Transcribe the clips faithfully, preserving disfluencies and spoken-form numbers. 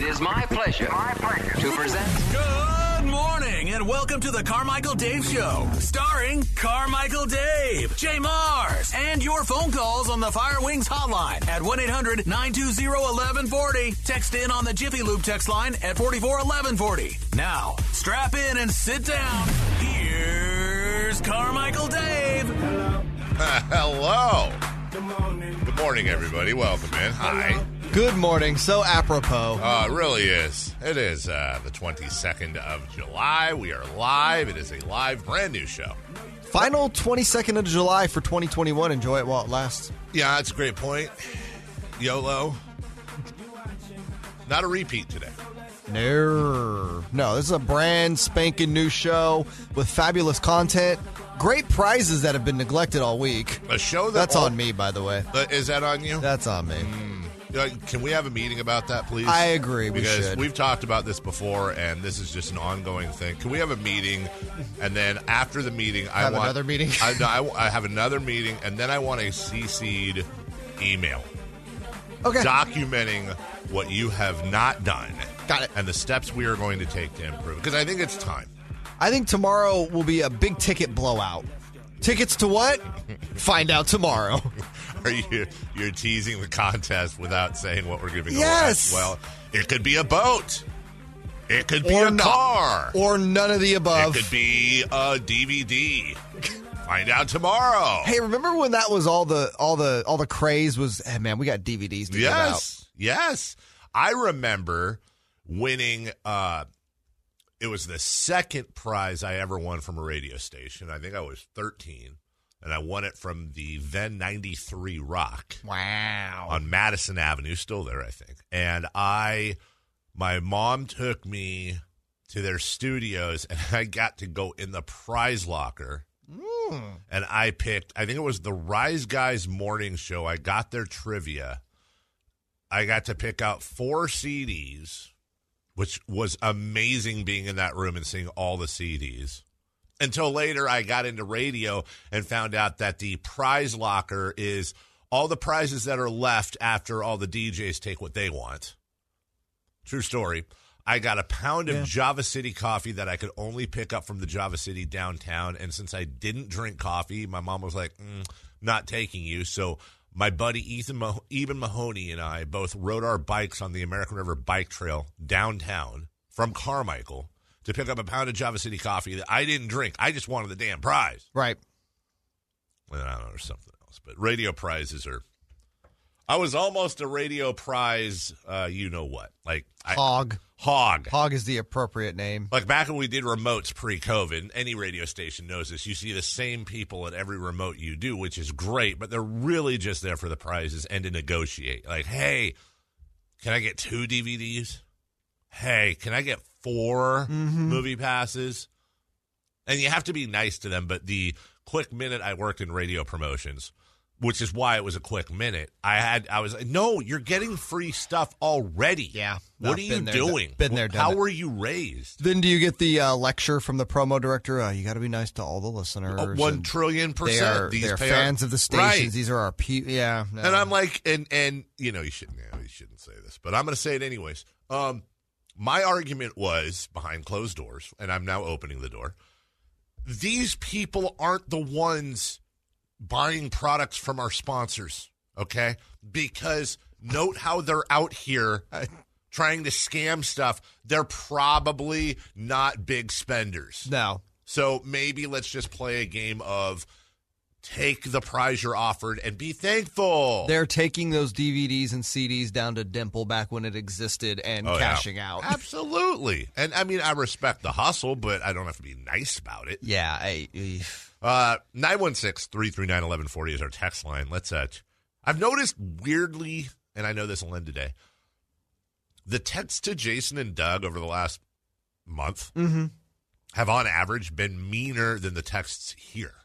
It is my pleasure, my pleasure to present. Good morning and welcome to the Carmichael Dave Show, starring Carmichael Dave, Jay Mars, and your phone calls on the Fire Wings hotline at one eight hundred nine two zero one one four zero. Text in on the Jiffy Lube text line at four four one one four zero. Now, strap in and sit down. Here's Carmichael Dave. Uh, hello. Good morning, everybody. Welcome in. Hi. Good morning. So apropos. Uh, it really is. It is uh, the twenty-second of July. We are live. It is a live, brand new show. Final twenty-second of July for twenty twenty-one. Enjoy it while it lasts. Yeah, that's a great point. YOLO. Not a repeat today. No. No, this is a brand spanking new show with fabulous content. Great prizes that have been neglected all week. A show that That's all, on me, by the way. Uh, is that on you? That's on me. Mm. Uh, can we have a meeting about that, please? I agree. We because should. We've talked about this before, and this is just an ongoing thing. Can we have a meeting, and then after the meeting, I Have want another meeting? I, no, I, I have another meeting, and then I want a C C'd email Okay. documenting what you have not done. Got it. And the steps we are going to take to improve. Because I think it's time. I think tomorrow will be a big ticket blowout. Tickets to what? Find out tomorrow. Are you you're teasing the contest without saying what we're giving Yes. away? Well, it could be a boat. It could be Or a not. car. Or none of the above. It could be a D V D. Find out tomorrow. Hey, remember when that was all the all the all the craze was? Hey, man, we got D V Ds to give out. Yes, yes. I remember winning. Uh, it was the second prize I ever won from a radio station. I think I was thirteen, and I won it from the then ninety-three Rock. Wow. On Madison Avenue, still there, I think. And I, my mom took me to their studios, and I got to go in the prize locker. Mm. And I picked, I think it was the Rise Guys morning show. I got their trivia. I got to pick out four C Ds, which was amazing being in that room and seeing all the C Ds. Until later, I got into radio and found out that the prize locker is all the prizes that are left after all the D Js take what they want. True story. I got a pound of Yeah. Java City coffee that I could only pick up from the Java City downtown. And since I didn't drink coffee, my mom was like, mm, not taking you. So my buddy Ethan Mah- Eben Mahoney and I both rode our bikes on the American River Bike Trail downtown from Carmichael to pick up a pound of Java City coffee that I didn't drink. I just wanted the damn prize. Right. Well, I don't know, there's something else. But radio prizes are... I was almost a radio prize, uh, you know what. Like I, Hog. Hog. Hog is the appropriate name. Like back when we did remotes pre-COVID, any radio station knows this. You see the same people at every remote you do, which is great, but they're really just there for the prizes and to negotiate. Like, hey, can I get two D V Ds? Hey, can I get four Mm-hmm. movie passes? And you have to be nice to them, but the quick minute I worked in radio promotions, which is why it was a quick minute, I had I was like, no, you're getting free stuff already. Yeah. What No, are you been there, doing? been there, done How it. were you raised? Then do you get the uh, lecture from the promo director? Uh, you got to be nice to all the listeners. Oh, one and trillion They percent. are These they're pay fans our- of the stations. Right. These are our pe- yeah. no. And I'm like, and and you know, you shouldn't, you, know, you shouldn't say this, but I'm going to say it anyways. Um, my argument was behind closed doors, and I'm now opening the door. These people aren't the ones buying products from our sponsors, okay? Because note how they're out here trying to scam stuff. They're probably not big spenders. no. So maybe let's just play a game of take the prize you're offered and be thankful. They're taking those D V Ds and C Ds down to Dimple back when it existed and Oh, yeah. cashing out. Absolutely. And I mean, I respect the hustle, but I don't have to be nice about it. Yeah. I, I- Uh, nine one six, three three nine, one one four zero is our text line. Let's, uh, I've noticed weirdly, and I know this will end today, the texts to Jason and Doug over the last month mm-hmm. have on average been meaner than the texts here.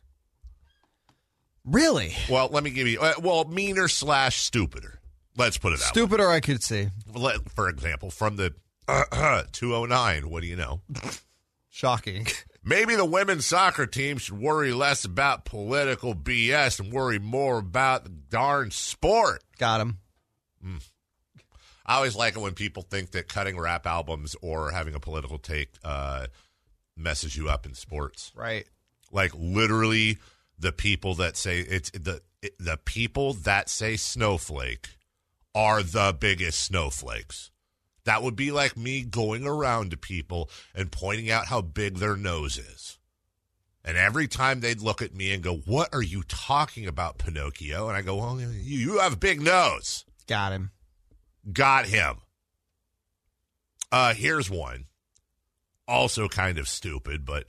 Really? Well, let me give you, uh, well, meaner slash stupider. Let's put it that Stupider, I could see. way. Let- For example, from the uh, two oh nine, what do you know? Shocking. Maybe the women's soccer team should worry less about political B S and worry more about the darn sport. Got him. I always like it when people think that cutting rap albums or having a political take uh, messes you up in sports. Right. Like literally the people that say it's the the people that say snowflake are the biggest snowflakes. That would be like me going around to people and pointing out how big their nose is. And every time they'd look at me and go, "What are you talking about, Pinocchio?" And I go, "Well, you, you have a big nose." Got him. Got him. Uh, here's one. Also kind of stupid, but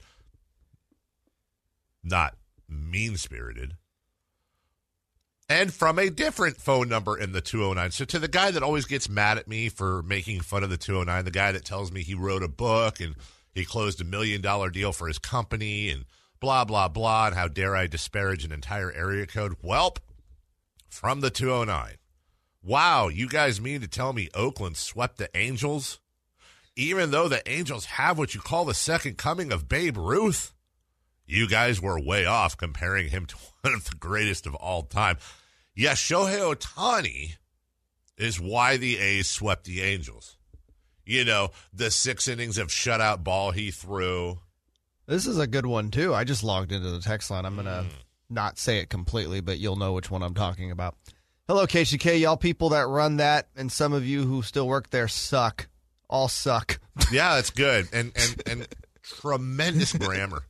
not mean-spirited. And from a different phone number in the two oh nine. So to the guy that always gets mad at me for making fun of the two oh nine, the guy that tells me he wrote a book and he closed a million-dollar deal for his company and blah, blah, blah, and how dare I disparage an entire area code. Welp, from the two oh nine. Wow, you guys mean to tell me Oakland swept the Angels? Even though the Angels have what you call the second coming of Babe Ruth? You guys were way off comparing him to one of the greatest of all time. Yes, Shohei Ohtani is why the A's swept the Angels. You know, the six innings of shutout ball he threw. This is a good one, too. I just logged into the text line. I'm going to mm. not say it completely, but you'll know which one I'm talking about. Hello, K C K. Y'all people that run that, and some of you who still work there suck. All suck. Yeah, that's good. And, and, and tremendous grammar.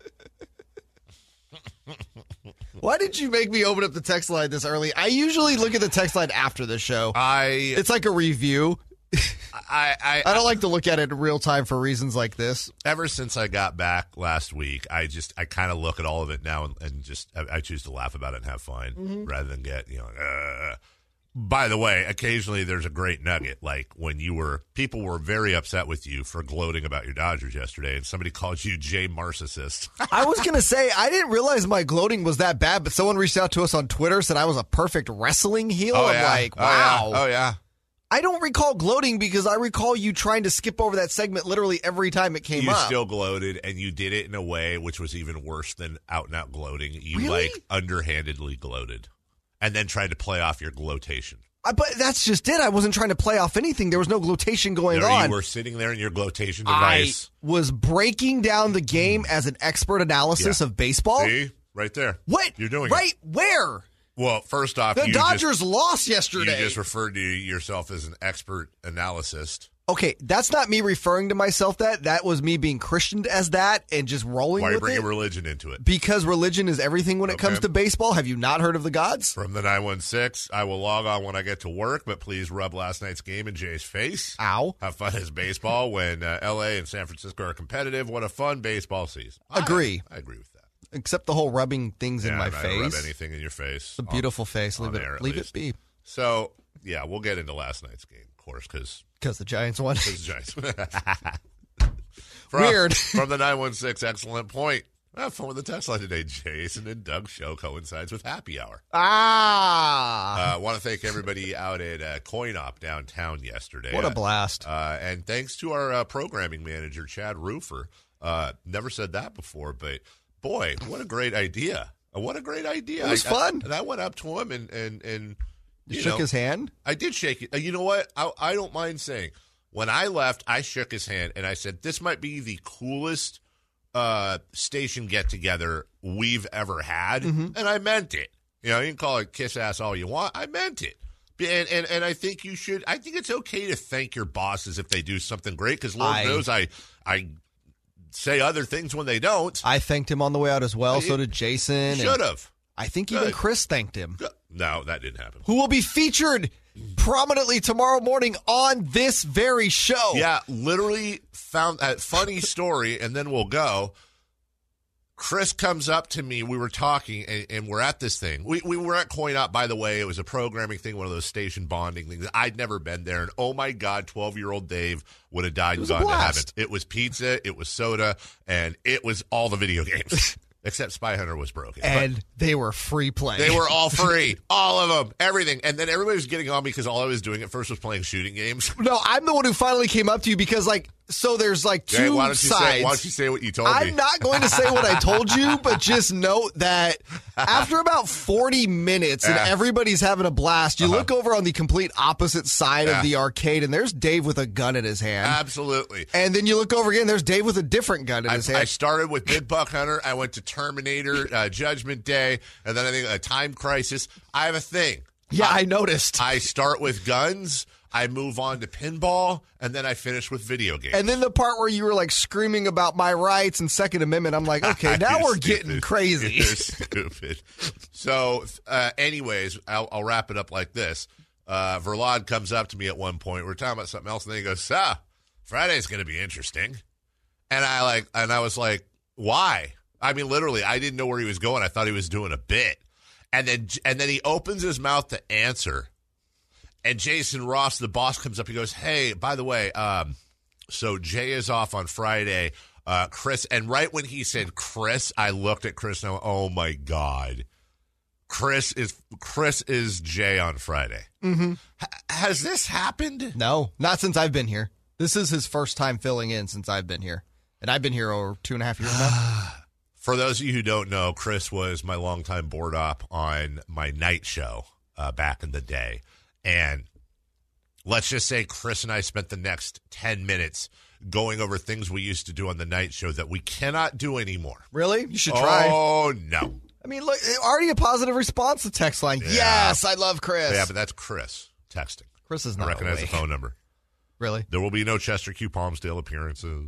Why did you make me open up the text line this early? I usually look at the text line after the show. I It's like a review. I, I I don't like to look at it in real time for reasons like this. Ever since I got back last week, I just I kind of look at all of it now and, and just I, I choose to laugh about it and have fun mm-hmm. rather than get, you know, uh. By the way, occasionally there's a great nugget, like when you were, people were very upset with you for gloating about your Dodgers yesterday, and somebody called you Jay Marxist. I was going to say, I didn't realize my gloating was that bad, but someone reached out to us on Twitter, said I was a perfect wrestling heel. Oh, I'm yeah. like, oh, wow. Yeah. Oh, yeah. I don't recall gloating because I recall you trying to skip over that segment literally every time it came you up. You still gloated, and you did it in a way which was even worse than out-and-out gloating. You, really? like, underhandedly gloated. And then tried to play off your glotation. Uh, but that's just it. I wasn't trying to play off anything. There was no glotation going there on. You were sitting there in your glotation device. I was breaking down the game as an expert analysis yeah. of baseball. See? Right there. What? You're doing right it. where? Well, first off, the you Dodgers just, lost yesterday. You just referred to yourself as an expert analyst. Okay, that's not me referring to myself that. That was me being Christianed as that and just rolling Why with it. Why are you bringing religion into it? Because religion is everything when it okay. comes to baseball. Have you not heard of the gods? From the nine one six, I will log on when I get to work, but please rub last night's game in Jay's face. Ow. Have fun as baseball when uh, L A and San Francisco are competitive. What a fun baseball season. Agree. I, I agree with that. Except the whole rubbing things yeah, in my I face. Rub anything in your face. It's a beautiful on, face. Leave it, leave it be. So, yeah, we'll get into last night's game, of course, because... Because the Giants won. Because the Giants from, Weird. From the nine one six, excellent point. Have fun with the text line today. Jason and Doug's show coincides with happy hour. Ah! I uh, want to thank everybody out at uh, CoinOp downtown yesterday. What a blast. Uh, and thanks to our uh, programming manager, Chad Roofer. Uh, never said that before, but boy, what a great idea. What a great idea. It was I, fun. I, and I went up to him and... and, and You, you shook know, his hand? I did shake it. You know what? I, I don't mind saying. When I left, I shook his hand, and I said, this might be the coolest uh, station get-together we've ever had, mm-hmm. and I meant it. You know, you can call it kiss-ass all you want. I meant it. And, and and I think you should – I think it's okay to thank your bosses if they do something great, because Lord I, knows I I say other things when they don't. I thanked him on the way out as well. I, so did Jason. Should have. I think even Good. Chris thanked him. Good. No, that didn't happen. Who will be featured prominently tomorrow morning on this very show. Yeah, literally found that funny story, and then we'll go. Chris comes up to me. We were talking, and, and we're at this thing. We we were at CoinOp, by the way. It was a programming thing, one of those station bonding things. I'd never been there, and oh my God, twelve-year-old Dave would have died and gone to heaven. It was pizza, it was soda, and it was all the video games. Except Spy Hunter was broken. And but they were free play. They were all free. All of them. Everything. And then everybody was getting on me because all I was doing at first was playing shooting games. No, I'm the one who finally came up to you because, like, so there's like two Jay, why don't you sides. Say, why don't you say what you told me? I'm not going to say what I told you, but just note that after about forty minutes and Yeah. everybody's having a blast, you Uh-huh. look over on the complete opposite side Yeah. of the arcade, and there's Dave with a gun in his hand. Absolutely. And then you look over again, there's Dave with a different gun in I, his hand. I started with Big Buck Hunter. I went to Terminator, uh, Judgment Day, and then I think a Time Crisis. I have a thing. yeah, I, I noticed. I start with guns, I move on to pinball, and then I finish with video games. And then the part where you were like screaming about my rights and Second Amendment, I'm like, okay, now You're we're stupid. getting crazy. You're stupid. So, uh, anyways, I'll, I'll wrap it up like this. Uh, Verlad comes up to me at one point. We're talking about something else, and then he goes, "Ah, Friday's going to be interesting." And I like, and I was like, "Why?" I mean, literally, I didn't know where he was going. I thought he was doing a bit, and then and then he opens his mouth to answer. And Jason Ross, the boss, comes up. He goes, "Hey, by the way, um, so Jay is off on Friday. Uh, Chris," and right when he said Chris, I looked at Chris and I went, "Oh my God, Chris is Chris is Jay on Friday." Mm-hmm. H- has this happened? No, not since I've been here. This is his first time filling in since I've been here. And I've been here over two and a half years now. For those of you who don't know, Chris was my longtime board op on my night show uh, back in the day. And let's just say Chris and I spent the next ten minutes going over things we used to do on the night show that we cannot do anymore. Really? You should try. Oh, no. I mean, look, already a positive response to text line. Yeah. Yes, I love Chris. Yeah, but that's Chris texting. Chris is I not recognize awake. the phone number. Really? There will be no Chester Q. Palmsdale appearances.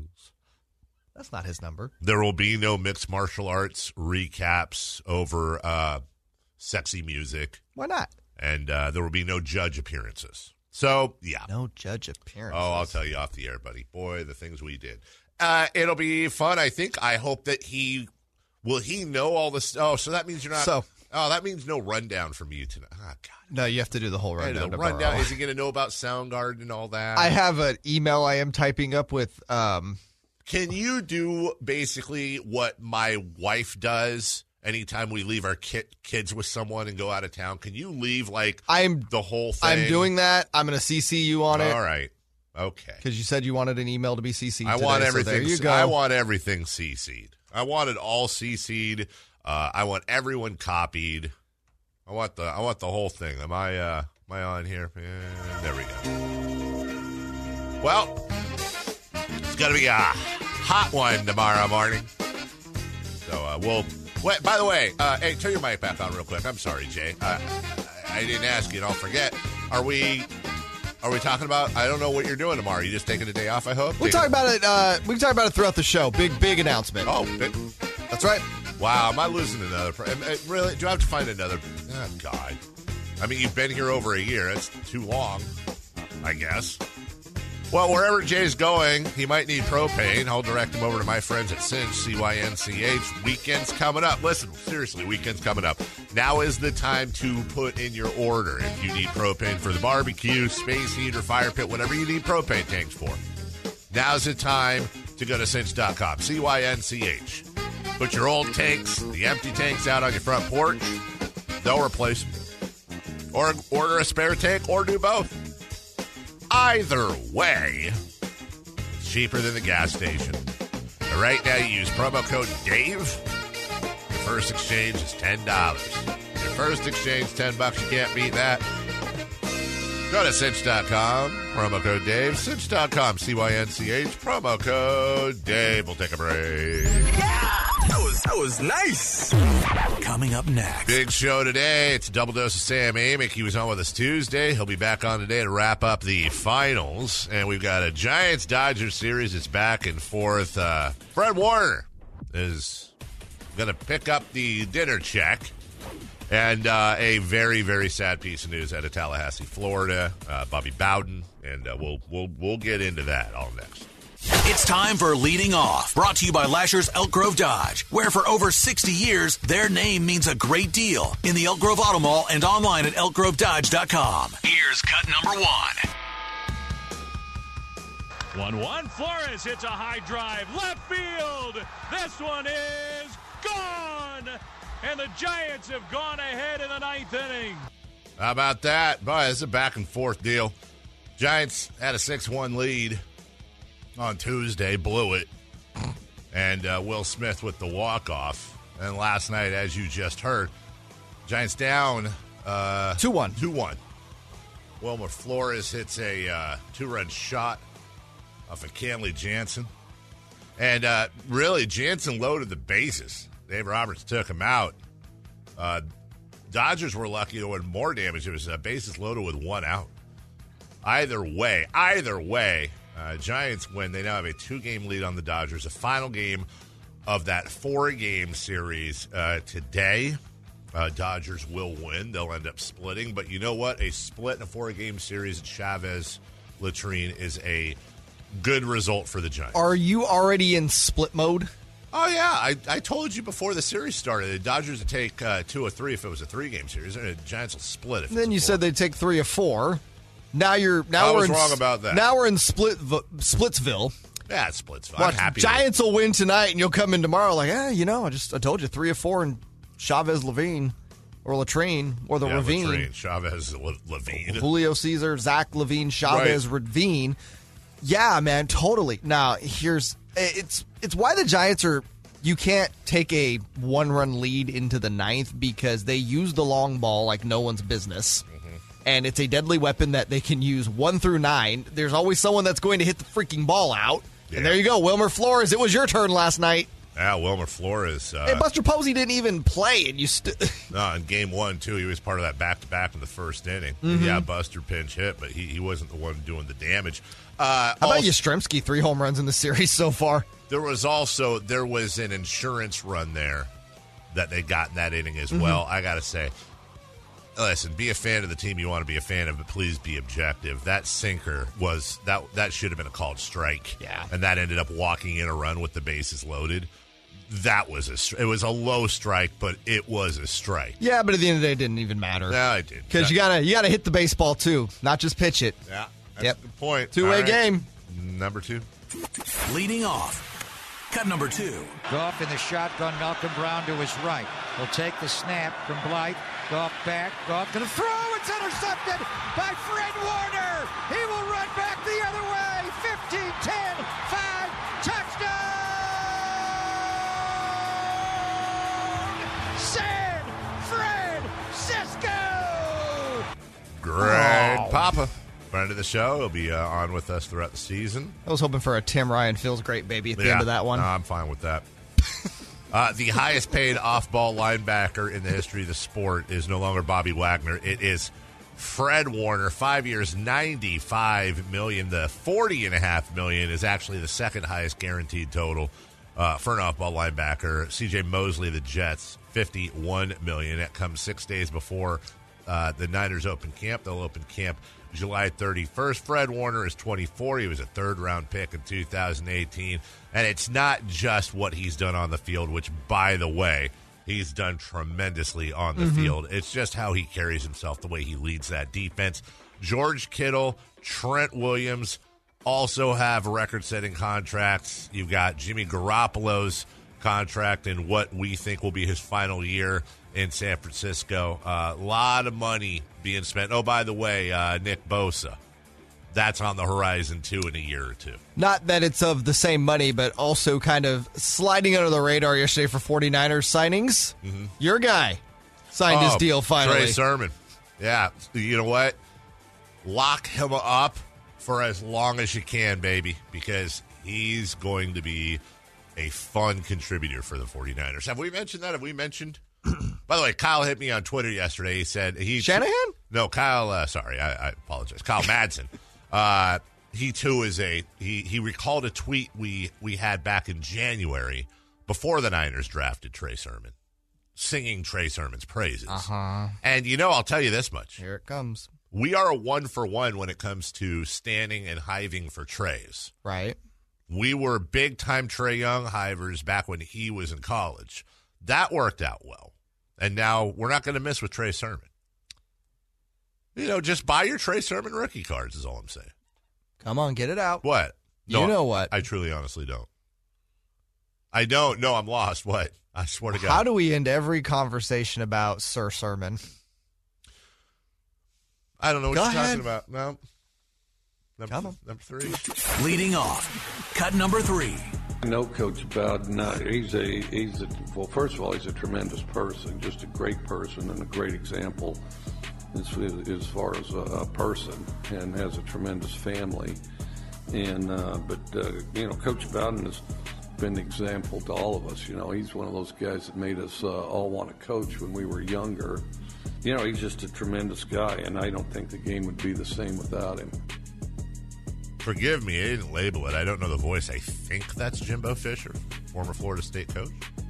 That's not his number. There will be no mixed martial arts recaps over uh, sexy music. Why not? And uh, there will be no judge appearances. So, yeah. No judge appearance. Oh, I'll tell you off the air, buddy. Boy, the things we did. Uh, it'll be fun, I think. I hope that he... Will he know all this? Oh, so that means you're not... So- Oh, that means no rundown from you tonight. Oh, God. No, you have to do the whole Hey, rundown. the tomorrow. rundown. Is he going to know about Soundgarden and all that? I have an email I am typing up with... Um, Can you do basically what my wife does anytime we leave our ki- kids with someone and go out of town? Can you leave, like, I'm the whole thing? I'm doing that. I'm going to C C you on it. All right. Okay. Because you said you wanted an email to be C C'd I today, want so everything. there you go. I want everything C C'd. I want it all C C'd. Uh, I want everyone copied. I want the I want the whole thing. Am I uh, am I on here? Yeah, there we go. Well, it's gonna be a hot one tomorrow morning. So uh, we'll. Wait, by the way, uh, hey, turn your mic back on real quick. I'm sorry, Jay. Uh, I, I didn't ask you, and I'll forget. Are we? Are we talking about? I don't know what you're doing tomorrow. Are you just taking a day off? I hope. We'll talk about it. Uh, we can talk about it throughout the show. Big, big announcement. Oh, big, That's right. wow. Am I losing another? Pr- am- uh, really? Do I have to find another? Oh, God. I mean, you've been here over a year. That's too long, I guess. Well, wherever Jay's going, he might need propane. I'll direct him over to my friends at Cinch, C Y N C H. Weekend's coming up. Listen, seriously, weekend's coming up. Now is the time to put in your order. If you need propane for the barbecue, space heater, fire pit, whatever you need propane tanks for. Now's the time to go to cinch dot com, C Y N C H. Put your old tanks, the empty tanks out on your front porch. They'll replace them. Or order a spare tank or do both. Either way, it's cheaper than the gas station. And right now, you use promo code DAVE. Your first exchange is ten dollars. Your first exchange, ten bucks. You can't beat that. Go to cinch dot com, promo code Dave. cinch dot com, C Y N C H, promo code Dave. We'll take a break. That was, that was nice. Coming up next. Big show today. It's a double dose of Sam Amick. He was on with us Tuesday. He'll be back on today to wrap up the finals. And we've got a Giants-Dodgers series. It's back and forth. Uh, Fred Warner is going to pick up the dinner check. And uh, a very, very sad piece of news out of Tallahassee, Florida. Uh, Bobby Bowden. And uh, we'll, we'll, we'll get into that all next. It's time for Leading Off, brought to you by Lasher's Elk Grove Dodge, where for over sixty years, their name means a great deal. In the Elk Grove Auto Mall and online at elk grove dodge dot com. Here's cut number one. one one, Flores hits a high drive, left field. This one is gone, and the Giants have gone ahead in the ninth inning. How about that? Boy, this is a back and forth deal. Giants had a six one lead. on Tuesday, blew it. And uh, Will Smith with the walk-off. And last night, as you just heard, Giants down uh, two one. two one. Wilmer Flores hits a uh, two-run shot off of Kenley Jansen. And uh, really, Jansen loaded the bases. Dave Roberts took him out. Uh, Dodgers were lucky to win more damage. It was uh, bases loaded with one out. Either way, either way, uh, Giants win. They now have a two-game lead on the Dodgers. The final game of that four-game series uh, today. Uh, Dodgers will win. They'll end up splitting. But you know what? A split in a four-game series at Chavez Latrine is a good result for the Giants. Are you already in split mode? Oh, yeah. I, I told you before the series started, the Dodgers would take uh, two or three if it was a three-game series, and the Giants will split. If And then it's you four. said they'd take three or four. Now you're now I we're was in, wrong about that. Now we're in split Splitsville. Yeah, it splits. I'm Watch, happy. Giants will win tonight, and you'll come in tomorrow like, eh, you know, I just I told you three or four in Chavez Levine or Latrine or the yeah, Ravine. Latrine, Chavez Le- Levine. Julio Caesar, Zach Levine, Chavez Right. Ravine. Yeah, man, totally. Now here's it's it's why the Giants are. You can't take a one-run lead into the ninth because they use the long ball like no one's business. Mm-hmm. And it's a deadly weapon that they can use one through nine. There's always someone that's going to hit the freaking ball out. Yeah. And there you go, Wilmer Flores. It was your turn last night. Yeah, Wilmer Flores. Uh, Hey, Buster Posey didn't even play, and you still. no, in game one, too, he was part of that back-to-back in the first inning. Mm-hmm. Yeah, Buster pinch hit, but he, he wasn't the one doing the damage. Uh, How about also, Yastrzemski? Three home runs in the series so far. There was also there was an insurance run there that they got in that inning as Mm-hmm. well. I got to say, listen, be a fan of the team you want to be a fan of, but please be objective. That sinker was that that should have been a called strike. Yeah. And that ended up walking in a run with the bases loaded. That was a it was a low strike, but it was a strike. Yeah, but at the end of the day, it didn't even matter. Yeah, it did. Because you gotta you gotta hit the baseball too, not just pitch it. Yeah, that's Yep. a good point. Two-way All right. game. Number two. Leading off, cut number two. Goff in the shotgun, Malcolm Brown to his right. He'll take the snap from Blythe. Goff back. Goff going to throw. It's intercepted by Fred Warner. He will run back the other way. fifteen, ten, five, touchdown! San Francisco! Greg Oh. Papa, friend of the show. He'll be uh, on with us throughout the season. I was hoping for a Tim Ryan feels great baby at the end of that one. No, I'm fine with that. uh, the highest paid off-ball linebacker in the history of the sport is no longer Bobby Wagner. It is Fred Warner. Five years, ninety-five million dollars. The forty and a half million dollars is actually the second highest guaranteed total uh, for an off-ball linebacker. C J Mosley, the Jets, fifty-one million dollars. That comes six days before uh, the Niners open camp. They'll open camp July thirty-first. Fred Warner is twenty-four. He was a third-round pick in two thousand eighteen. And it's not just what he's done on the field, which, by the way, he's done tremendously on the Mm-hmm. field. It's just how he carries himself, the way he leads that defense. George Kittle, Trent Williams also have record-setting contracts. You've got Jimmy Garoppolo's contract in what we think will be his final year in San Francisco. A uh, lot of money being spent. Oh, by the way, uh, Nick Bosa. That's on the horizon, too, in a year or two. Not that it's of the same money, but also kind of sliding under the radar yesterday for 49ers signings. Mm-hmm. Your guy signed his Oh, deal finally. Trey Sermon. Yeah. You know what? Lock him up for as long as you can, baby, because he's going to be a fun contributor for the 49ers. Have we mentioned that? Have we mentioned? By the way, Kyle hit me on Twitter yesterday. He said he Shanahan? No, Kyle. Uh, sorry, I, I apologize. Kyle Madsen. uh, he too is a he. He recalled a tweet we we had back in January before the Niners drafted Trey Sermon, singing Trey Sermon's praises. Uh huh. And you know, I'll tell you this much: Here it comes. we are a one for one when it comes to standing and hiving for Treys. Right. We were big time Trey Young hivers back when he was in college. That worked out well. And now we're not going to miss with Trey Sermon. You know, just buy your Trey Sermon rookie cards is all I'm saying. Come on, get it out. What? You know what? I truly, honestly don't. I don't. No, I'm lost. What? I swear to God. How do we end every conversation about Sir Sermon? I don't know what Go you're ahead. talking about. No. Number, Come on. number three. Leading off, Cut number three. I know Coach Bowden. Uh, he's a he's a well. First of all, he's a tremendous person, just a great person and a great example as, as far as a, a person, and has a tremendous family. And uh, but uh, you know, Coach Bowden has been an example to all of us. You know, he's one of those guys that made us uh, all want to coach when we were younger. You know, he's just a tremendous guy, and I don't think the game would be the same without him. Forgive me, I didn't label it. I don't know the voice. I think that's Jimbo Fisher, former Florida State coach.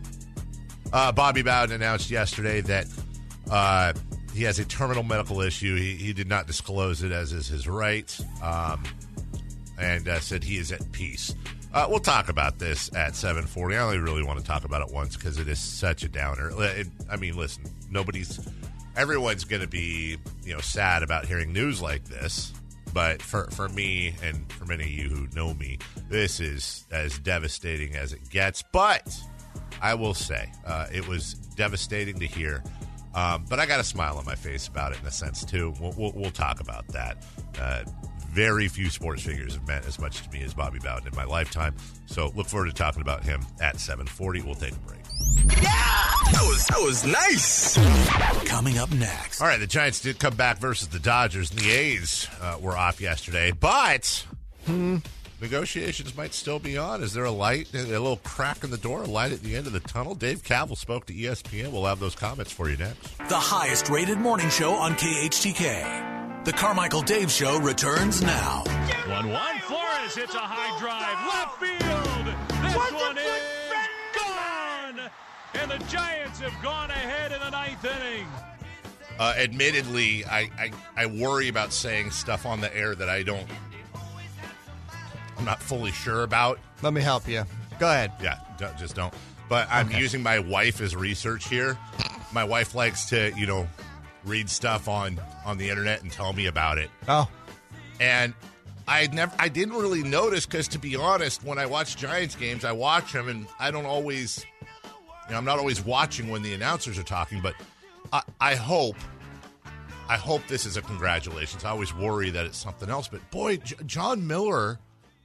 Uh, Bobby Bowden announced yesterday that uh, he has a terminal medical issue. He, he did not disclose it, as is his right, um, and uh, said he is at peace. Uh, we'll talk about this at seven forty. I only really want to talk about it once because it is such a downer. It, I mean, listen, nobody's... Everyone's going to be, you know, sad about hearing news like this. But for, for me and for many of you who know me, this is as devastating as it gets. But I will say uh, it was devastating to hear. Um, but I got a smile on my face about it in a sense, too. We'll, we'll, we'll talk about that. Uh, very few sports figures have meant as much to me as Bobby Bowden in my lifetime. So look forward to talking about him at seven forty. We'll take a break. Yeah! That was, that was nice. Coming up next. All right, the Giants did come back versus the Dodgers, and the A's uh, were off yesterday. But hmm, negotiations might still be on. Is there a light, a little crack in the door, a light at the end of the tunnel? Dave Cavill spoke to E S P N. We'll have those comments for you next. The highest-rated morning show on K H T K. The Carmichael Dave Show returns now. one one. Flores hits a high drive. Left field. This What's one is gone. And the Giants have gone ahead in the ninth inning. Uh, admittedly, I, I, I worry about saying stuff on the air that I don't, I'm not fully sure about. Let me help you. Go ahead. Yeah, don't, just don't. But I'm okay. Using my wife as research here. My wife likes to, you know, read stuff on, on the internet and tell me about it. Oh. And I never, I didn't really notice because, to be honest, when I watch Giants games, I watch them and I don't always, you know, I'm not always watching when the announcers are talking, but I, I hope, I hope this is a congratulations. I always worry that it's something else, but boy, J- John Miller,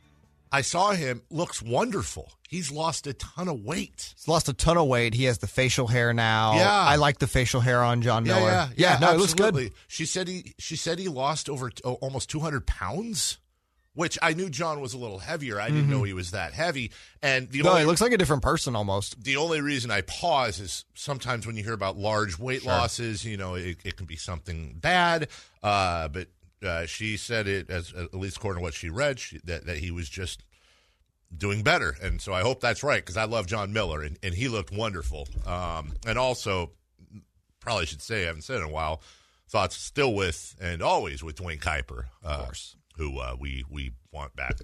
I saw him, looks wonderful. He's lost a ton of weight. He's lost a ton of weight. He has the facial hair now. Yeah. I like the facial hair on John yeah, Miller. Yeah, yeah, yeah no, absolutely. it looks good. She said he she said he lost over oh, almost two hundred pounds, which I knew John was a little heavier. I didn't mm-hmm. know he was that heavy. And the no, only, he looks like a different person almost. The only reason I pause is sometimes when you hear about large weight sure. losses, you know, it, it can be something bad. Uh, but uh, she said it, as at least according to what she read, she, that, that he was just doing better. And so I hope that's right, because I love John Miller, and, and he looked wonderful. Um, and also, probably should say, I haven't said it in a while, thoughts still with and always with Dwayne Kuiper, uh, of course. who uh, we, we want back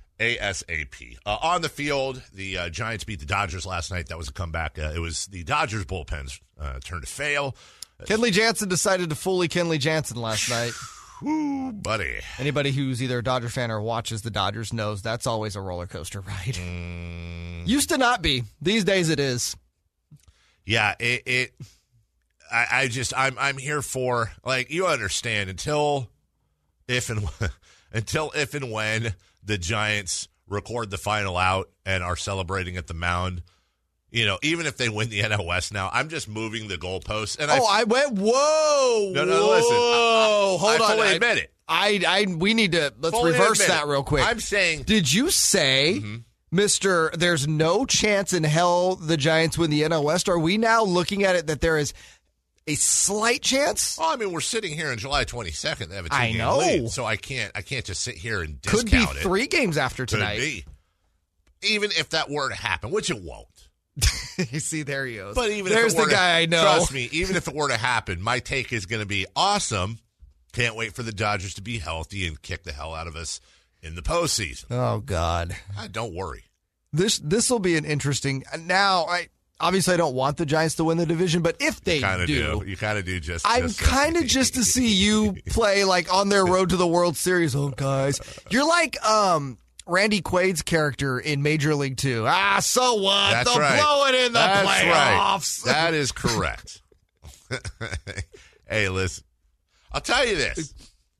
ASAP. Uh, on the field, the uh, Giants beat the Dodgers last night. That was a comeback. Uh, it was the Dodgers bullpen's uh, turn to fail. Kenley Jansen decided to fully Kenley Jansen last night. Ooh, buddy. Anybody who's either a Dodger fan or watches the Dodgers knows that's always a roller coaster ride. Mm. Used to not be. These days it is. Yeah, it. it I, I just I'm I'm here for, like, you understand, until if and until if and when the Giants record the final out and are celebrating at the mound. You know, even if they win the N L West now, I'm just moving the goalposts. And oh, I, I went, whoa, no, no, whoa, listen. I, I, hold I on. fully I admit it. I, I, we need to, let's fully reverse that real quick. I'm saying. Did you say, mm-hmm. Mister, there's no chance in hell the Giants win the N L West? Are we now looking at it that there is a slight chance? Well, I mean, we're sitting here on July twenty-second. They have a two-game I know. lead, so I can't, I can't just sit here and discount it. it. Could be three games after tonight. Could be. Even if that were to happen, which it won't. You see, there he goes. But even There's if it were the guy to, I know. Trust me, even if it were to happen, my take is going to be awesome. Can't wait for the Dodgers to be healthy and kick the hell out of us in the postseason. Oh, God. Ah, don't worry. This this will be an interesting. Now, I obviously I don't want the Giants to win the division, but if they you do, do, you kind of do. Just I'm just kind of just to see you play like on their road to the World Series. Oh, guys, you're like um. Randy Quaid's character in Major League Two. Ah, so what? That's They'll right. blow it in the That's playoffs. Right. That is correct. Hey, listen. I'll tell you this.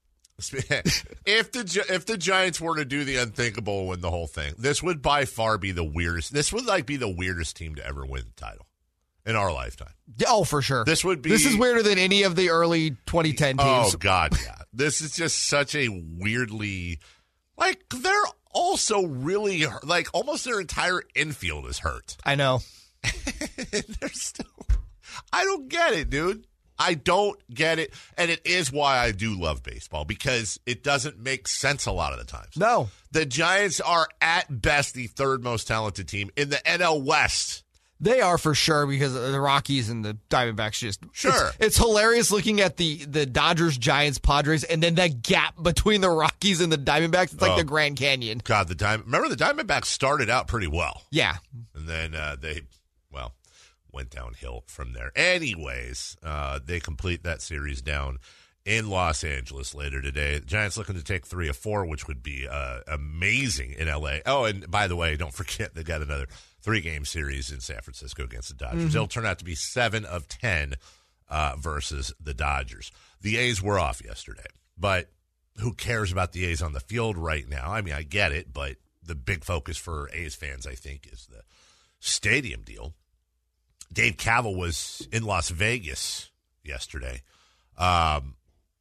if the Gi- if the Giants were to do the unthinkable and win the whole thing, this would by far be the weirdest. This would like be the weirdest team to ever win the title in our lifetime. Oh, for sure. This would be. This is weirder than any of the early twenty ten teams. Oh God, yeah. This is just such a weirdly, like they're also really like almost their entire infield is hurt. I know. They're still. I don't get it, dude. I don't get it. And it is why I do love baseball, because it doesn't make sense a lot of the times. No. The Giants are at best the third most talented team in the N L West. They are for sure, because the Rockies and the Diamondbacks just sure. It's, it's hilarious looking at the the Dodgers, Giants, Padres, and then that gap between the Rockies and the Diamondbacks. It's like oh, the Grand Canyon. God, the Diamond. Remember the Diamondbacks started out pretty well. Yeah, and then uh, they, well, went downhill from there. Anyways, uh, they complete that series down in Los Angeles later today. The Giants looking to take three of four, which would be uh, amazing in L A. Oh, and by the way, don't forget they got another three-game series in San Francisco against the Dodgers. Mm-hmm. It'll turn out to be seven of ten uh, versus the Dodgers. The A's were off yesterday, but who cares about the A's on the field right now? I mean, I get it, but the big focus for A's fans, I think, is the stadium deal. Dave Kaval was in Las Vegas yesterday. Um,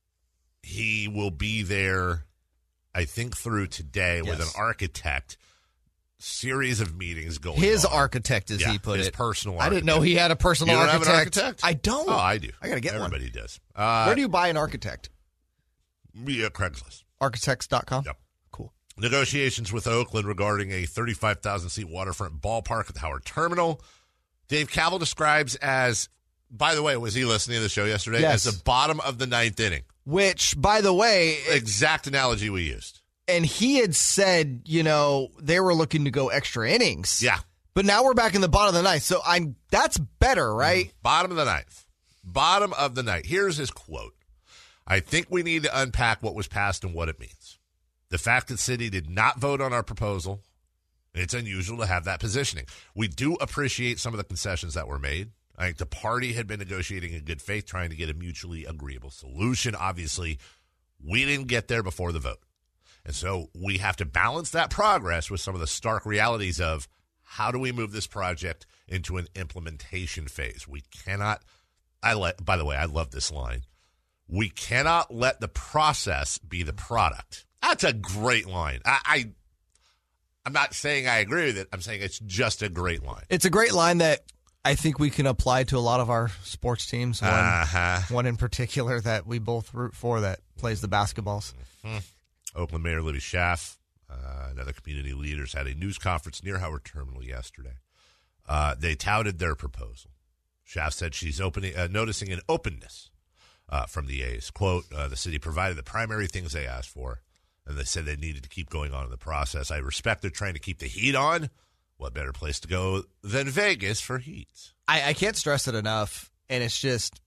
he will be there, I think, through today yes. with an architect. Series of meetings going his on. architect, as yeah, he put his it. personal I architect. didn't know he had a personal you don't architect. Have an architect. I don't. Oh, I do. I got to get Everybody one. Everybody does. Uh, Where do you buy an architect? Yeah, Craigslist. Architects dot com? Yep. Cool. Negotiations with Oakland regarding a thirty-five thousand seat waterfront ballpark at the Howard Terminal. Dave Kaval describes as, by the way, was he listening to the show yesterday? Yes. As the bottom of the ninth inning. Which, by the way. Exact analogy we used. And he had said, you know, they were looking to go extra innings. Yeah. But now we're back in the bottom of the ninth. So I'm that's better, right? Mm-hmm. Bottom of the ninth. Bottom of the ninth. Here's his quote. I think we need to unpack what was passed and what it means. The fact that City did not vote on our proposal, it's unusual to have that positioning. We do appreciate some of the concessions that were made. I think the party had been negotiating in good faith, trying to get a mutually agreeable solution. Obviously, we didn't get there before the vote. And so we have to balance that progress with some of the stark realities of how do we move this project into an implementation phase. We cannot, I let, by the way, I love this line. We cannot let the process be the product. That's a great line. I, I, I'm not saying I agree with it. I'm saying it's just a great line. It's a great line that I think we can apply to a lot of our sports teams. One, uh-huh. one in particular that we both root for that plays the basketballs. Mm-hmm. Oakland Mayor Libby Schaaf uh, and other community leaders had a news conference near Howard Terminal yesterday. Uh, they touted their proposal. Schaaf said she's opening, uh, noticing an openness uh, from the A's. Quote, uh, the city provided the primary things they asked for, and they said they needed to keep going on in the process. I respect they're trying to keep the heat on. What better place to go than Vegas for heat? I, I can't stress it enough, and it's just...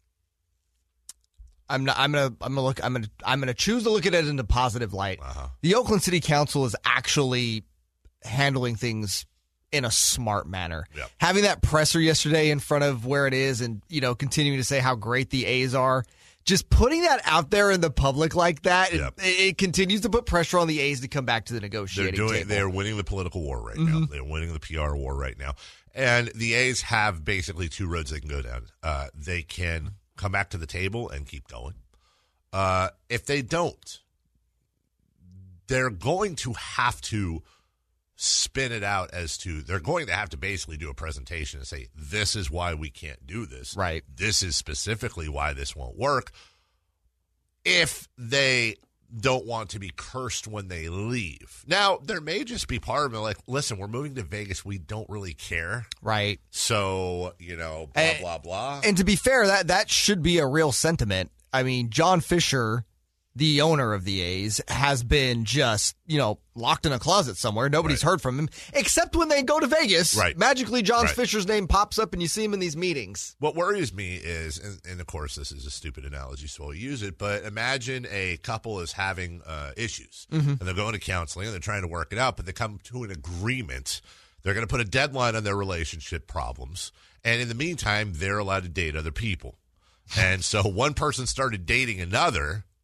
I'm not. I'm gonna. I'm gonna look. I'm gonna. I'm gonna choose to look at it in a positive light. Uh-huh. The Oakland City Council is actually handling things in a smart manner. Yep. Having that presser yesterday in front of where it is, and you know, continuing to say how great the A's are. Just putting that out there in the public like that, yep. it, it continues to put pressure on the A's to come back to the negotiating they're doing, table. They're winning the political war right mm-hmm. now. They're winning the P R war right now, and the A's have basically two roads they can go down. Uh, they can come back to the table and keep going. Uh, if they don't, they're going to have to spin it out as to, they're going to have to basically do a presentation and say, this is why we can't do this. Right. This is specifically why this won't work. If they don't want to be cursed when they leave. Now, there may just be part of them like, listen, we're moving to Vegas. We don't really care. Right. So, you know, blah, and, blah, blah. And to be fair, that, that should be a real sentiment. I mean, John Fisher, the owner of the A's, has been just, you know, locked in a closet somewhere. Nobody's right. heard from him, except when they go to Vegas. Right. Magically, John right. Fisher's name pops up and you see him in these meetings. What worries me is, and, and of course this is a stupid analogy, so I'll use it, but imagine a couple is having uh, issues, mm-hmm. and they're going to counseling, and they're trying to work it out, but they come to an agreement. They're going to put a deadline on their relationship problems, and in the meantime, they're allowed to date other people. And so one person started dating another,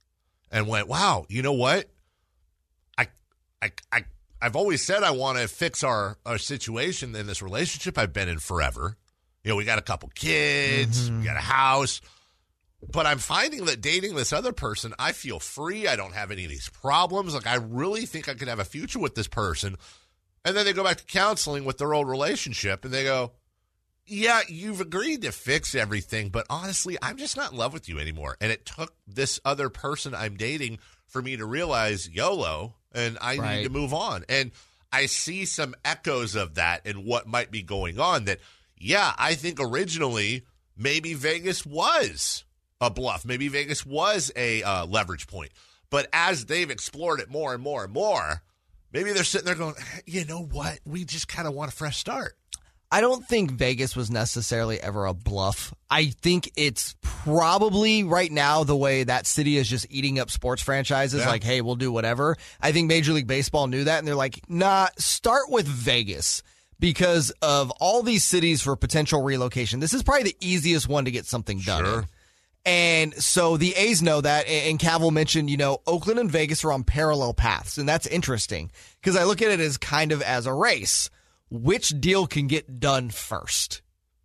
and went, wow, you know what? I, I, I, I've always said I want to fix our, our situation in this relationship I've been in forever. You know, we got a couple kids, mm-hmm. we got a house, but I'm finding that dating this other person, I feel free. I don't have any of these problems. Like, I really think I could have a future with this person. And then they go back to counseling with their old relationship, and they go, yeah, you've agreed to fix everything, but honestly, I'm just not in love with you anymore. And it took this other person I'm dating for me to realize YOLO, and I right. need to move on. And I see some echoes of that in what might be going on that, yeah, I think originally maybe Vegas was a bluff. Maybe Vegas was a uh, leverage point. But as they've explored it more and more and more, maybe they're sitting there going, you know what? We just kind of want a fresh start. I don't think Vegas was necessarily ever a bluff. I think it's probably right now the way that city is just eating up sports franchises, yeah. like, hey, we'll do whatever. I think Major League Baseball knew that, and they're like, nah, start with Vegas. Because of all these cities for potential relocation, this is probably the easiest one to get something done Sure. in. And so the A's know that, and Cavill mentioned, you know, Oakland and Vegas are on parallel paths, and that's interesting because I look at it as kind of as a race. Which deal can get done first?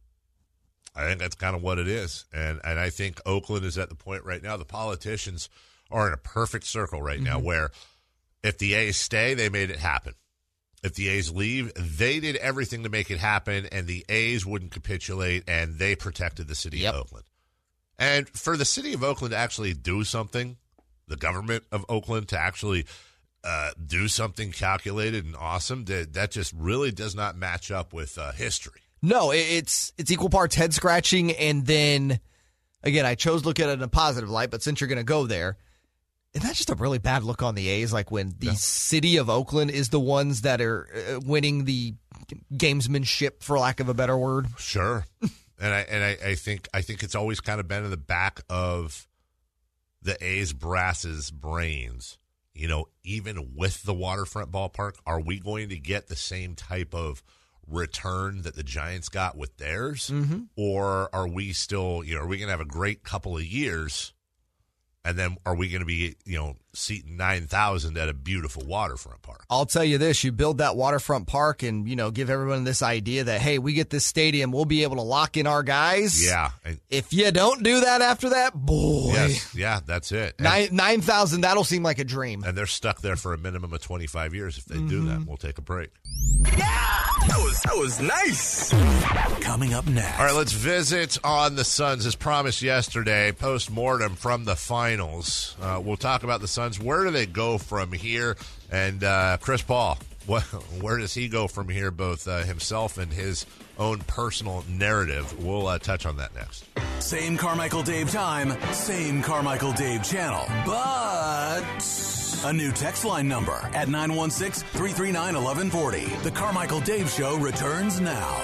I think that's kind of what it is, and and I think Oakland is at the point right now, the politicians are in a perfect circle right now mm-hmm. where if the A's stay, they made it happen. If the A's leave, they did everything to make it happen, and the A's wouldn't capitulate, and they protected the city yep. of Oakland. And for the city of Oakland to actually do something, the government of Oakland to actually uh, do something calculated and awesome, that, that just really does not match up with uh, history. No, it's it's equal parts head-scratching, and then, again, I chose to look at it in a positive light, but since you're going to go there, isn't that just a really bad look on the A's? Like when the yeah. city of Oakland is the ones that are uh, winning the gamesmanship, for lack of a better word. Sure, and I and I, I think I think it's always kind of been in the back of the A's brass's brains. You know, even with the waterfront ballpark, are we going to get the same type of return that the Giants got with theirs, mm-hmm. or are we still? You know, are we going to have a great couple of years? And then are we going to be, you know, seating nine thousand at a beautiful waterfront park? I'll tell you this. You build that waterfront park and, you know, give everyone this idea that, hey, we get this stadium, we'll be able to lock in our guys. Yeah. And if you don't do that after that, boy. Yes, yeah, that's it. Nine, 9,000, that'll seem like a dream. And they're stuck there for a minimum of twenty-five years. If they mm-hmm. do that, we'll take a break. Yeah! That was, that was nice. Coming up next. All right, let's visit on the Suns. As promised yesterday, post-mortem from the finals. Uh, we'll talk about the Suns. Where do they go from here? And uh, Chris Paul, what, where does he go from here, both uh, himself and his own personal narrative? We'll uh, touch on that next. Same Carmichael Dave time, same Carmichael Dave channel, but a new text line number at nine one six, three three nine, one one four zero. The Carmichael Dave Show returns now.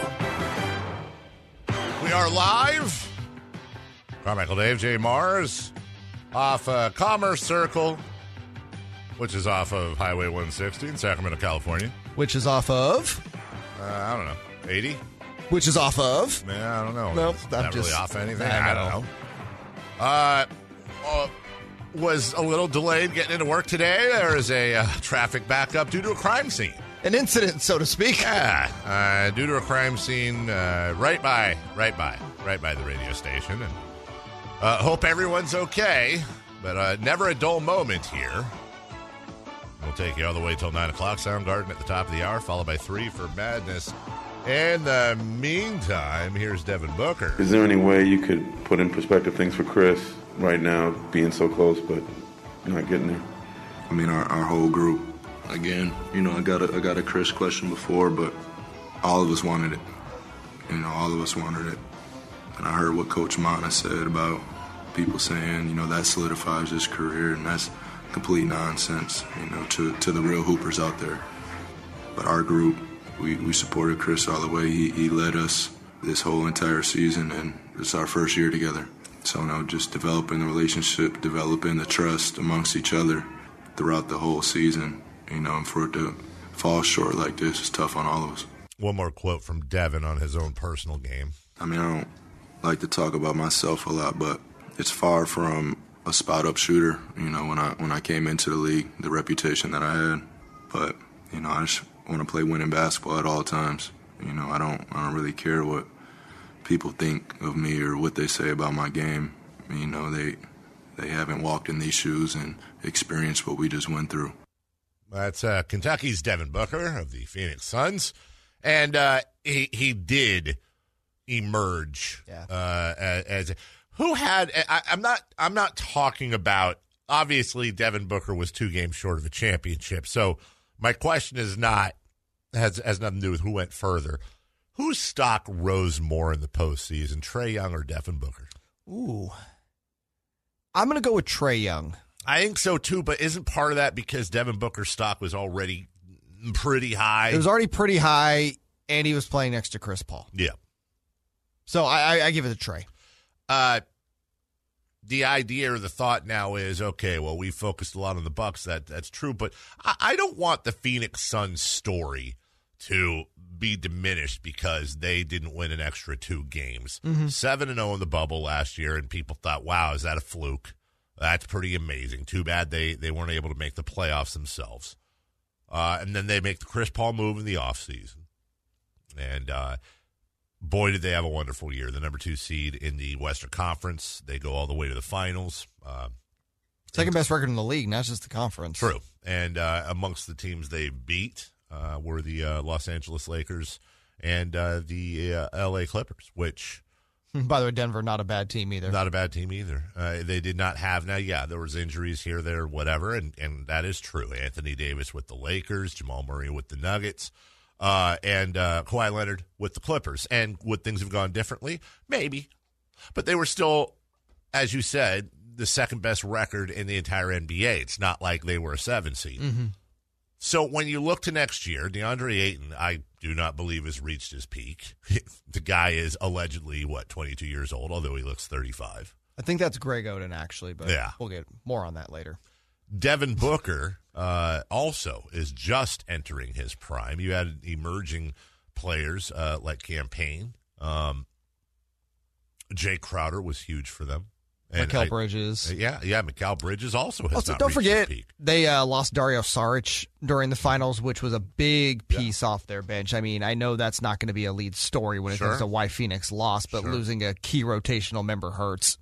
We are live. Carmichael Dave, Jay Mars, off uh, Commerce Circle, which is off of Highway one sixty in Sacramento, California. Which is off of? Uh, I don't know, eighty? Which is off of? Man, I don't know. Nope, it's I'm not just, really off anything. I, I don't know. Uh, uh, was a little delayed getting into work today. There is a uh, traffic backup due to a crime scene. An incident, so to speak. Yeah, uh, due to a crime scene uh, right by, right by, right by the radio station. And uh, hope everyone's okay, but uh, never a dull moment here. We'll take you all the way till nine o'clock. Soundgarden at the top of the hour, followed by three for Madness. In the meantime, here's Devin Booker. Is there any way you could put in perspective things for Chris right now, being so close but not getting there? I mean, our, our whole group. Again, you know, I got a I got a Chris question before, but all of us wanted it. You know, all of us wanted it. And I heard what Coach Mana said about people saying, you know, that solidifies his career, and that's complete nonsense, you know, to, to the real hoopers out there. But our group, we, we supported Chris all the way. He, he led us this whole entire season, and it's our first year together. So, you know, just developing the relationship, developing the trust amongst each other throughout the whole season, you know, and for it to fall short like this is tough on all of us. One more quote from Devin on his own personal game. I mean, I don't like to talk about myself a lot, but it's far from a spot-up shooter, you know, when I when I came into the league, the reputation that I had. But, you know, I just want to play winning basketball at all times. You know, I don't I don't really care what people think of me or what they say about my game. You know, they they haven't walked in these shoes and experienced what we just went through. That's uh, Kentucky's Devin Booker of the Phoenix Suns. And uh, he he did emerge yeah. uh, as, as who had I, I'm not I'm not talking about obviously Devin Booker was two games short of a championship. So my question is not has has nothing to do with who went further. Whose stock rose more in the postseason, Trae Young or Devin Booker? Ooh, I'm going to go with Trae Young. I think so too, but isn't part of that because Devin Booker's stock was already pretty high? It was already pretty high, and he was playing next to Chris Paul. Yeah. So I, I, I give it to Trae. Uh, the idea or the thought now is, okay, well, we focused a lot on the Bucks. That that's true, but I, I don't want the Phoenix Suns story to be diminished because they didn't win an extra two games. Mm-hmm. seven and oh in the bubble last year, and people thought, wow, is that a fluke? That's pretty amazing. Too bad they, they weren't able to make the playoffs themselves. Uh, and then they make the Chris Paul move in the offseason. And uh, boy, did they have a wonderful year. The number two seed in the Western Conference. They go all the way to the finals. Uh, Second best record in the league, not just the conference. True. And uh, amongst the teams they beat uh, were the uh, Los Angeles Lakers and uh, the uh, L A Clippers, which... By the way, Denver, not a bad team either. Not a bad team either. Uh, they did not have, now, yeah, there was injuries here, there, whatever, and, and that is true. Anthony Davis with the Lakers, Jamal Murray with the Nuggets, uh, and uh, Kawhi Leonard with the Clippers. And would things have gone differently? Maybe. But they were still, as you said, the second best record in the entire N B A. It's not like they were a seven seed. Mm-hmm. So when you look to next year, DeAndre Ayton, I do not believe has reached his peak. The guy is allegedly, what, twenty-two years old, although he looks thirty-five. I think that's Greg Oden, actually, but yeah. We'll get more on that later. Devin Booker uh, also is just entering his prime. You had emerging players uh, like Campaign. Um, Jay Crowder was huge for them. Mikal Bridges. Yeah, yeah. Mikal Bridges also has also, not don't reached forget, his peak. They uh, lost Dario Saric during the finals, which was a big piece yeah. off their bench. I mean, I know that's not going to be a lead story when it sure. comes to why Phoenix lost, but sure. losing a key rotational member hurts.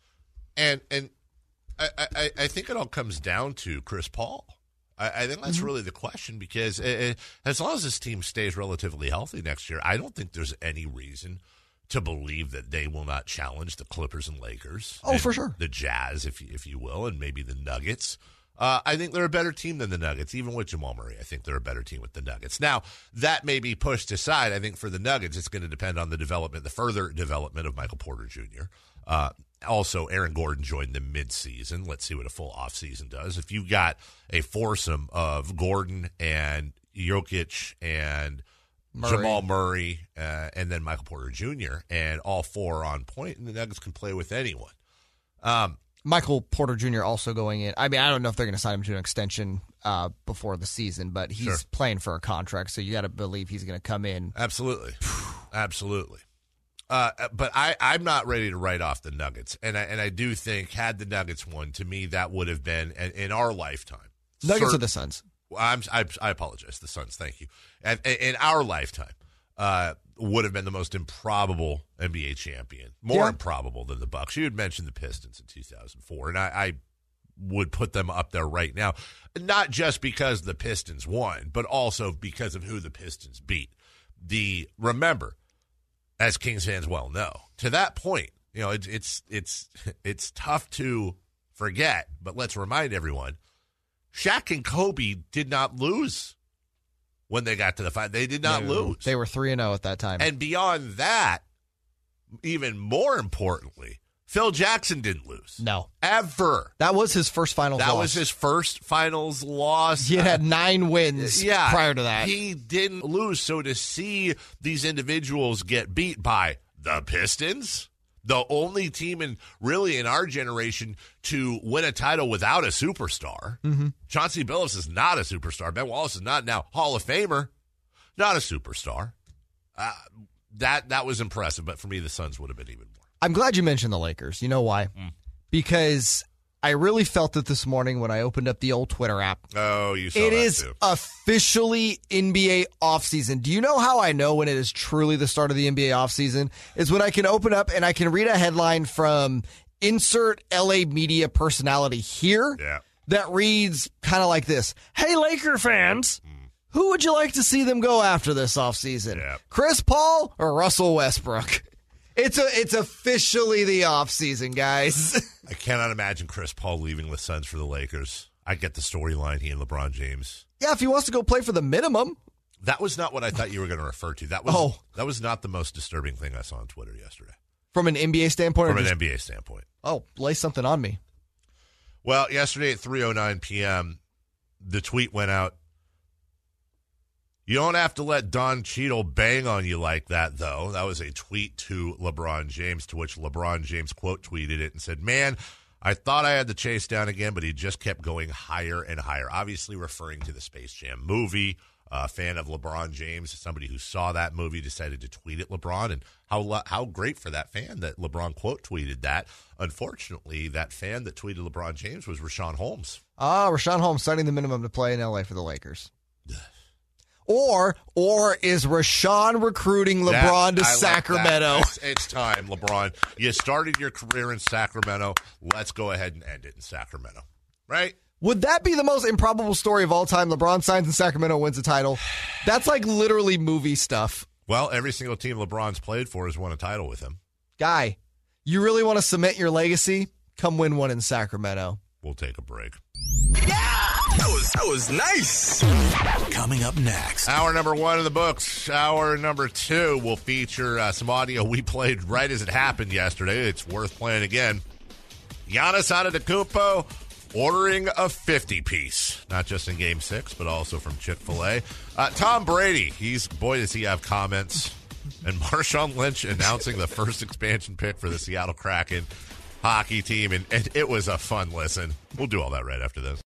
and and I, I, I think it all comes down to Chris Paul. I, I think that's mm-hmm. really the question because it, it, as long as this team stays relatively healthy next year, I don't think there's any reason to believe that they will not challenge the Clippers and Lakers. Oh, and for sure. The Jazz, if you, if you will, and maybe the Nuggets. Uh, I think they're a better team than the Nuggets, even with Jamal Murray. I think they're a better team with the Nuggets. Now, that may be pushed aside. I think for the Nuggets, it's going to depend on the development, the further development of Michael Porter Junior Uh, also, Aaron Gordon joined them mid-season. Let's see what a full offseason does. If you got a foursome of Gordon and Jokic and Murray. Jamal Murray, uh, and then Michael Porter Junior, and all four on point, and the Nuggets can play with anyone. Um, Michael Porter Junior also going in. I mean, I don't know if they're going to sign him to an extension uh, before the season, but he's sure. playing for a contract, so you got to believe he's going to come in. Absolutely. Absolutely. Uh, but I, I'm not ready to write off the Nuggets, and I, and I do think had the Nuggets won, to me, that would have been, in, in our lifetime. Nuggets cert- or the Suns? I'm, I, I apologize. The Suns, thank you. And, in our lifetime, uh, would have been the most improbable N B A champion, more yeah. improbable than the Bucks. You had mentioned the Pistons in two thousand four, and I, I would put them up there right now, not just because the Pistons won, but also because of who the Pistons beat. The remember, as Kings fans well know, to that point, you know, it, it's it's it's tough to forget, but let's remind everyone. Shaq and Kobe did not lose when they got to the final. They did not they, lose. They were three and oh at that time. And beyond that, even more importantly, Phil Jackson didn't lose. No. Ever. That was his first finals that loss. That was his first finals loss. He had had nine wins yeah, prior to that. He didn't lose. So to see these individuals get beat by the Pistons, the only team in really in our generation to win a title without a superstar. Mm-hmm. Chauncey Billups is not a superstar. Ben Wallace is not now Hall of Famer, not a superstar. Uh, that that was impressive, but for me, the Suns would have been even more. I'm glad you mentioned the Lakers. You know why? Mm. Because I really felt it this morning when I opened up the old Twitter app. Oh, you saw It that is too. officially N B A offseason. Do you know how I know when it is truly the start of the N B A offseason? Is when I can open up and I can read a headline from insert L A media personality here Yeah. that reads kind of like this. Hey, Laker fans, who would you like to see them go after this offseason? Yeah. Chris Paul or Russell Westbrook? It's a, it's officially the offseason, guys. I cannot imagine Chris Paul leaving the Suns for the Lakers. I get the storyline, he and LeBron James. Yeah, if he wants to go play for the minimum. That was not what I thought you were going to refer to. That was Oh. that was not the most disturbing thing I saw on Twitter yesterday. From an N B A standpoint? From or an just- N B A standpoint. Oh, lay something on me. Well, yesterday at three oh nine p.m., the tweet went out. You don't have to let Don Cheadle bang on you like that, though. That was a tweet to LeBron James, to which LeBron James quote tweeted it and said, man, I thought I had the chase down again, but he just kept going higher and higher. Obviously referring to the Space Jam movie. A fan of LeBron James, somebody who saw that movie, decided to tweet at LeBron, and how how great for that fan that LeBron quote tweeted that. Unfortunately, that fan that tweeted LeBron James was Rashawn Holmes. Ah, Rashawn Holmes signing the minimum to play in L A for the Lakers. Or or is Rashawn recruiting LeBron That- to I like Sacramento? that. It's, it's time, LeBron. You started your career in Sacramento. Let's go ahead and end it in Sacramento. Right? Would that be the most improbable story of all time? LeBron signs in Sacramento, wins a title. That's like literally movie stuff. Well, every single team LeBron's played for has won a title with him. Guy, you really want to cement your legacy? Come win one in Sacramento. We'll take a break. That was, that was nice. Coming up next. Hour number one of the books. Hour number two will feature uh, some audio we played right as it happened yesterday. It's worth playing again. Giannis Antetokounmpo ordering a fifty-piece, not just in Game Six, but also from Chick-fil-A. Uh, Tom Brady, he's boy does he have comments, and Marshawn Lynch announcing the first expansion pick for the Seattle Kraken hockey team, and, and it was a fun listen. We'll do all that right after this.